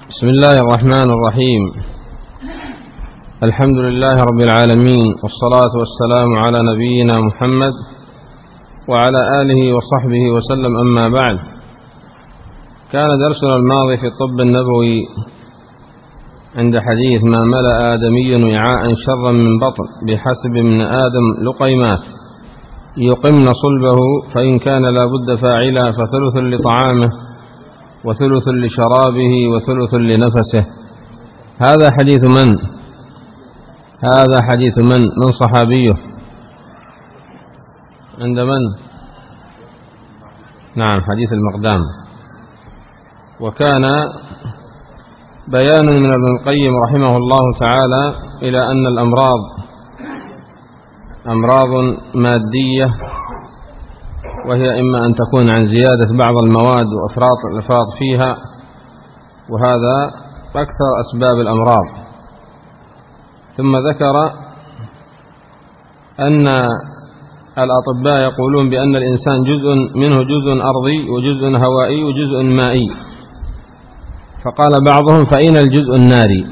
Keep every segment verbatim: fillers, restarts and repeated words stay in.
بسم الله الرحمن الرحيم. الحمد لله رب العالمين، والصلاة والسلام على نبينا محمد وعلى آله وصحبه وسلم. أما بعد، كان درسنا الماضي في الطب النبوي عند حديث ما ملأ آدمي وعاء شرا من بطن بحسب ابن آدم لقيمات يقمن صلبه، فإن كان لا بد فاعلا فثلث لطعامه وثلث لشرابه وثلث لنفسه. هذا حديث من؟ هذا حديث من؟ من صحابيه؟ عند من؟ نعم، حديث المقدام. وكان بيان من ابن القيم رحمه الله تعالى إلى أن الأمراض أمراض مادية، وهي إما أن تكون عن زيادة بعض المواد وإفراط الإفراط فيها، وهذا أكثر أسباب الأمراض. ثم ذكر أن الأطباء يقولون بأن الإنسان جزء منه جزء أرضي وجزء هوائي وجزء مائي، فقال بعضهم فأين الجزء الناري؟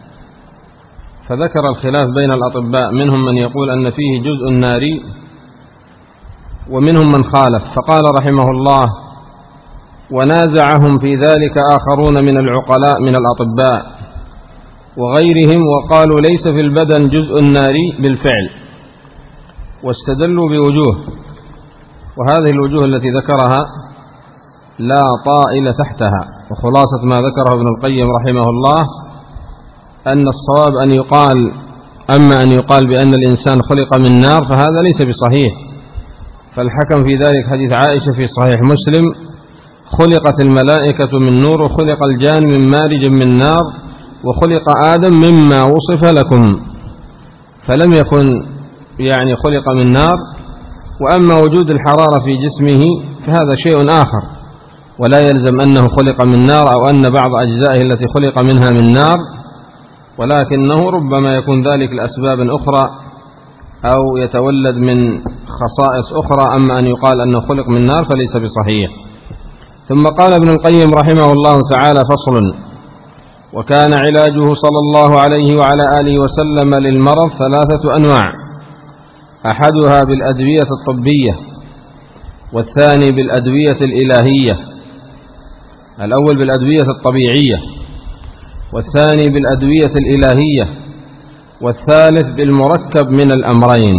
فذكر الخلاف بين الأطباء، منهم من يقول أن فيه جزء ناري ومنهم من خالف، فقال رحمه الله: ونازعهم في ذلك آخرون من العقلاء من الأطباء وغيرهم، وقالوا ليس في البدن جزء ناري بالفعل، واستدلوا بوجوه، وهذه الوجوه التي ذكرها لا طائل تحتها. وخلاصة ما ذكره ابن القيم رحمه الله أن الصواب أن يقال أما أن يقال بأن الإنسان خلق من نار فهذا ليس بصحيح، فالحكم في ذلك حديث عائشة في صحيح مسلم: خلقت الملائكة من نور وخلق الجان من مارج من نار وخلق آدم مما وصف لكم، فلم يكن يعني خلق من نار. وأما وجود الحرارة في جسمه فهذا شيء آخر، ولا يلزم أنه خلق من نار أو أن بعض أجزائه التي خلق منها من نار، ولكنه ربما يكون ذلك لأسباب أخرى أو يتولد من خصائص أخرى. أما أن يقال أنه خلق من نار فليس بصحيح. ثم قال ابن القيم رحمه الله تعالى: فصل: وكان علاجه صلى الله عليه وعلى آله وسلم للمرض ثلاثة أنواع: أحدها بالأدوية الطبية، والثاني بالأدوية الإلهية. الأول بالأدوية الطبيعية، والثاني بالأدوية الإلهية، والثالث بالمركب من الأمرين.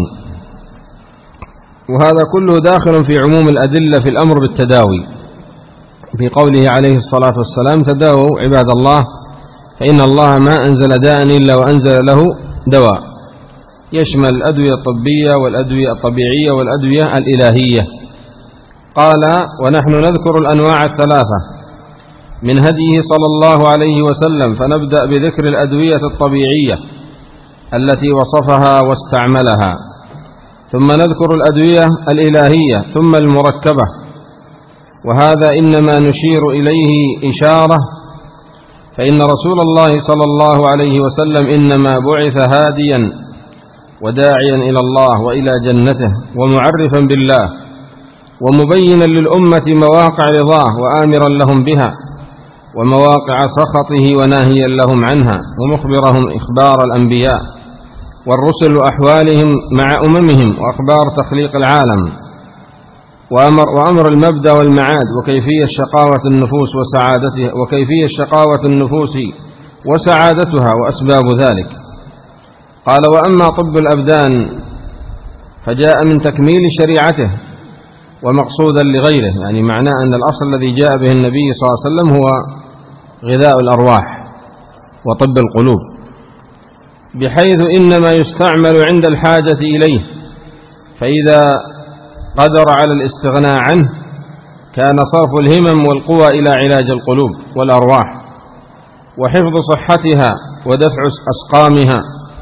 وهذا كله داخل في عموم الأدلة في الأمر بالتداوي، في قوله عليه الصلاة والسلام: تداووا عباد الله فإن الله ما أنزل داء إلا وأنزل له دواء، يشمل الأدوية الطبية والأدوية الطبيعية والأدوية الإلهية. قال: ونحن نذكر الأنواع الثلاثة من هديه صلى الله عليه وسلم، فنبدأ بذكر الأدوية الطبيعية التي وصفها واستعملها، ثم نذكر الأدوية الإلهية، ثم المركبة. وهذا إنما نشير إليه إشارة، فإن رسول الله صلى الله عليه وسلم إنما بعث هاديا وداعيا إلى الله وإلى جنته ومعرفا بالله ومبينا للأمة مواقع رضاه وآمرا لهم بها ومواقع سخطه وناهيا لهم عنها، ومخبرهم إخبار الأنبياء والرسل وأحوالهم مع أممهم وأخبار تخليق العالم وأمر, وأمر المبدأ والمعاد وكيفية شقاوة النفوس وسعادتها وكيفية شقاوة النفوس وسعادتها وأسباب ذلك. قال: وأما طب الأبدان فجاء من تكميل شريعته ومقصودا لغيره، يعني معناه أن الأصل الذي جاء به النبي صلى الله عليه وسلم هو غذاء الأرواح وطب القلوب، بحيث إنما يستعمل عند الحاجة إليه، فإذا قدر على الاستغناء عنه كان صرف الهمم والقوى إلى علاج القلوب والأرواح وحفظ صحتها ودفع أسقامها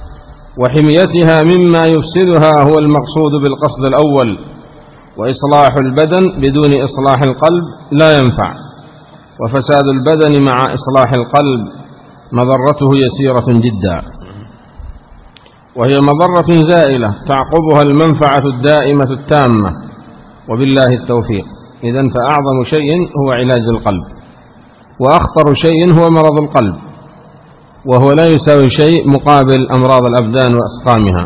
وحميتها مما يفسدها هو المقصود بالقصد الأول. وإصلاح البدن بدون إصلاح القلب لا ينفع، وفساد البدن مع إصلاح القلب مضرته يسيرة جدا، وهي مضرة زائلة تعقبها المنفعة الدائمة التامة، وبالله التوفيق. إذن فأعظم شيء هو علاج القلب، وأخطر شيء هو مرض القلب، وهو لا يساوي شيء مقابل أمراض الأبدان وأسقامها.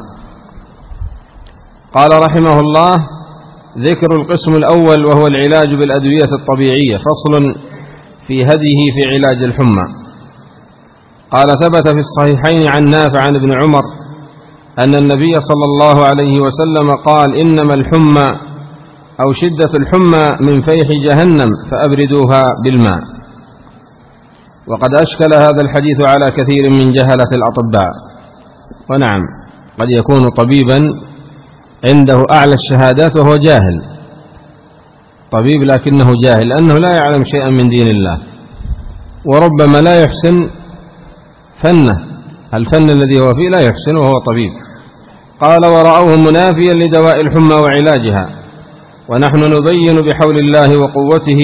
قال رحمه الله: ذكر القسم الأول وهو العلاج بالأدوية الطبيعية. فصل في هديه في علاج الحمى. قال: ثبت في الصحيحين عن نافع عن ابن عمر أن النبي صلى الله عليه وسلم قال: إنما الحمى أو شدة الحمى من فيح جهنم فأبردوها بالماء. وقد أشكل هذا الحديث على كثير من جهلة الأطباء. ونعم، قد يكون طبيبا عنده أعلى الشهادات وهو جاهل، طبيب لكنه جاهل لأنه لا يعلم شيئا من دين الله، وربما لا يحسن فنه، الفن الذي هو فيه لا يحسن وهو طبيب. قال: ورأوه منافيا لدواء الحمى وعلاجها، ونحن نبين بحول الله وقوته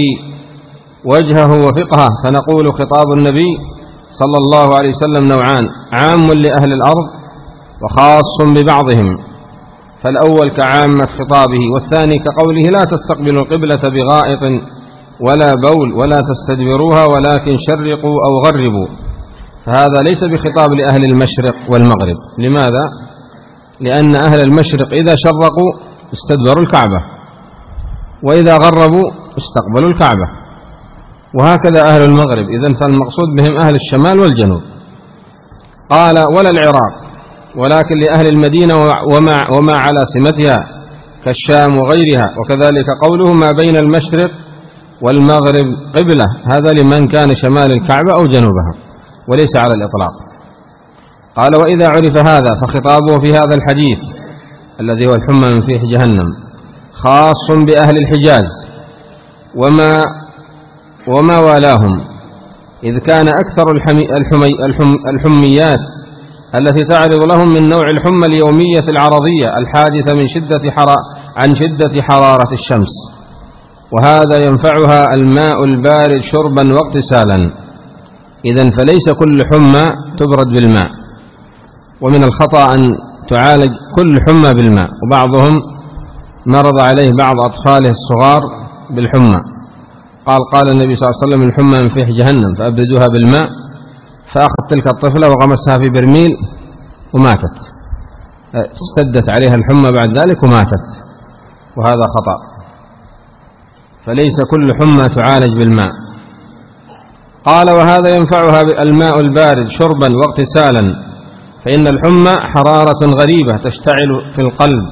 وجهه وفقهه، فنقول: خطاب النبي صلى الله عليه وسلم نوعان: عام لأهل الأرض وخاص ببعضهم، فالأول كعامة خطابه، والثاني كقوله: لا تستقبلوا القبلة بغائط ولا بول ولا تستدبروها ولكن شرقوا أو غربوا. فهذا ليس بخطاب لأهل المشرق والمغرب. لماذا؟ لأن أهل المشرق إذا شرقوا استدبروا الكعبة، وإذا غربوا استقبلوا الكعبة، وهكذا أهل المغرب. إذن فالمقصود بهم أهل الشمال والجنوب. قال: ولا العراق، ولكن لأهل المدينة وما, وما على سمتها كالشام وغيرها. وكذلك قوله: ما بين المشرق والمغرب قبلة، هذا لمن كان شمال الكعبة أو جنوبها، وليس على الإطلاق. قال: وإذا عرف هذا فخطابه في هذا الحديث الذي هو الحمى من فيح جهنم خاص بأهل الحجاز وما, وما والاهم، إذ كان أكثر الحمي الحمي الحم الحميات التي تعرض لهم من نوع الحمى اليومية العرضية الحادثة من شدة حرا عن شدة حرارة الشمس، وهذا ينفعها الماء البارد شربا واغتسالا. إذن فليس كل حمى تبرد بالماء، ومن الخطأ أن تعالج كل حمى بالماء. وبعضهم مرض عليه بعض أطفاله الصغار بالحمى، قال قال النبي صلى الله عليه وسلم: الحمى من فيح جهنم فأبردوها بالماء، فأخذ تلك الطفلة وغمسها في برميل وماتت، اشتدت عليها الحمى بعد ذلك وماتت، وهذا خطأ. فليس كل حمى تعالج بالماء. قال: وهذا ينفعها الماء البارد شربا واغتسالا، فإن الحمى حرارة غريبة تشتعل في القلب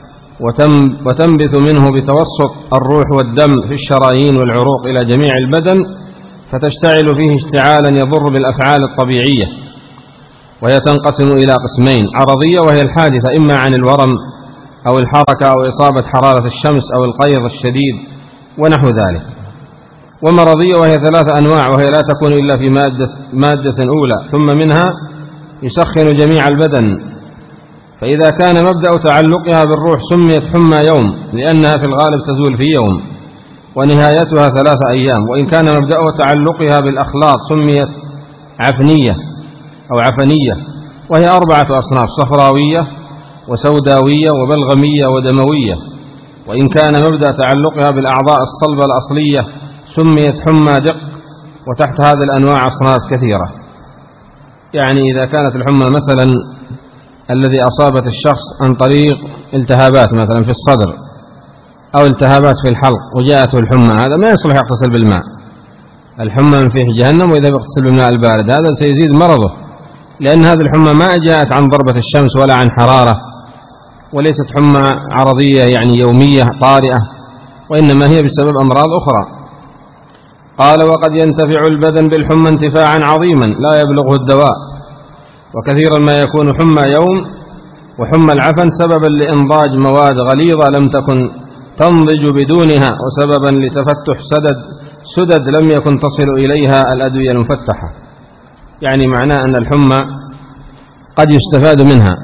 وتنبث منه بتوسط الروح والدم في الشرايين والعروق إلى جميع البدن، فتشتعل فيه اشتعالا يضر بالأفعال الطبيعية. وهي تنقسم إلى قسمين: عرضية وهي الحادثة إما عن الورم أو الحركة أو إصابة حرارة الشمس أو القيظ الشديد ونحو ذلك، ومرضية وهي ثلاثة أنواع، وهي لا تكون إلا في مادة, مادة أولى، ثم منها يسخن جميع البدن. فإذا كان مبدأ تعلقها بالروح سميت حمى يوم لأنها في الغالب تزول في يوم، ونهايتها ثلاثة أيام. وإن كان مبدأ تعلقها بالأخلاط سميت عفنية أو عفنية، وهي أربعة أصناف: صفراوية وسوداوية وبلغمية ودموية. وإن كان مبدأ تعلقها بالأعضاء الصلبة الأصلية سميت حمى دق. وتحت هذه الأنواع أصناف كثيرة. يعني إذا كانت الحمى مثلا الذي أصابت الشخص عن طريق التهابات مثلا في الصدر أو التهابات في الحلق وجاءته الحمى، هذا ما يصلح يغتسل بالماء. الحمى من فيح جهنم، وإذا يغتسل بالماء البارد هذا سيزيد مرضه، لأن هذه الحمى ما جاءت عن ضربة الشمس ولا عن حرارة، وليست حمى عرضية يعني يومية طارئة، وإنما هي بسبب أمراض أخرى. قال: وقد ينتفع البدن بالحمى انتفاعا عظيما لا يبلغه الدواء، وكثيرا ما يكون حمى يوم وحمى العفن سببا لإنضاج مواد غليظة لم تكن تنضج بدونها، وسببا لتفتح سدد سدد لم يكن تصل إليها الأدوية المفتحة. يعني معناه أن الحمى قد يستفاد منها،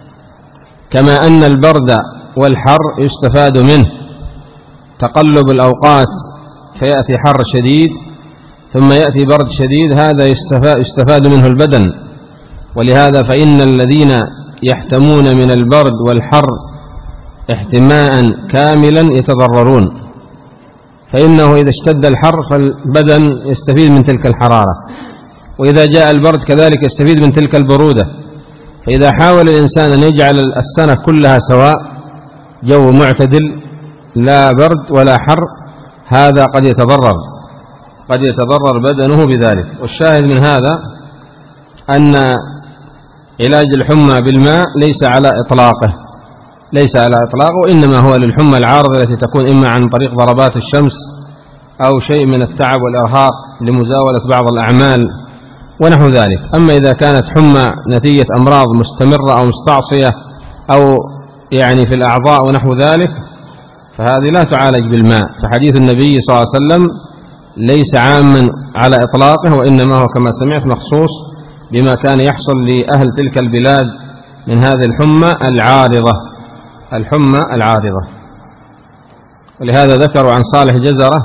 كما أن البرد والحر يستفاد منه. تقلب الأوقات فيأتي حر شديد ثم يأتي برد شديد، هذا يستفاد منه البدن. ولهذا فإن الذين يحتمون من البرد والحر احتماء كاملا يتضررون، فإنه إذا اشتد الحر فالبدن يستفيد من تلك الحرارة، وإذا جاء البرد كذلك يستفيد من تلك البرودة. فإذا حاول الإنسان أن يجعل السنة كلها سواء، جو معتدل لا برد ولا حر، هذا قد يتضرر قد يتضرر بدنه بذلك. والشاهد من هذا أن علاج الحمى بالماء ليس على إطلاقه ليس على إطلاقه وإنما هو للحمى العارضة التي تكون إما عن طريق ضربات الشمس أو شيء من التعب والإرهاق لمزاولة بعض الأعمال ونحو ذلك. أما إذا كانت حمى نتيجة أمراض مستمرة أو مستعصية أو يعني في الأعضاء ونحو ذلك فهذه لا تعالج بالماء. فحديث النبي صلى الله عليه وسلم ليس عاما على إطلاقه، وإنما هو كما سمعت مخصوص بما كان يحصل لأهل تلك البلاد من هذه الحمى العارضة الحمى العارضة ولهذا ذكروا عن صالح جزرة،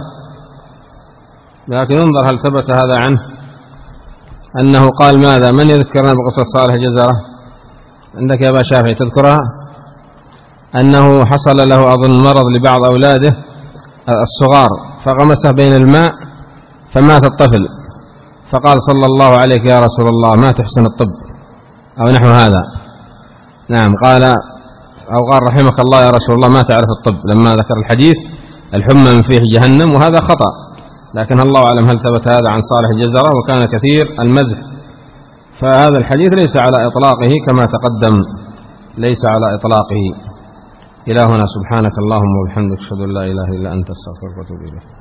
لكن انظر هل ثبت هذا عنه أنه قال ماذا؟ من يذكرنا بقصة صالح جزرة؟ عندك يا أبا شافعي تذكرها؟ أنه حصل له أظن مرض لبعض أولاده الصغار فغمسه بين الماء فمات الطفل، فقال صلى الله عليك يا رسول الله ما تحسن الطب أو نحو هذا. نعم قال أو قال رحمك الله يا رسول الله ما تعرف الطب، لما ذكر الحديث الحمى من فيه جهنم، وهذا خطأ. لكن الله أعلم هل ثبت هذا عن صالح جزرة، وكان كثير المزح. فهذا الحديث ليس على إطلاقه كما تقدم، ليس على إطلاقه. إلى هنا سبحانك اللهم وبحمدك أشهد أن لا إله إلا أنت أستغفرك وأتوب إليك.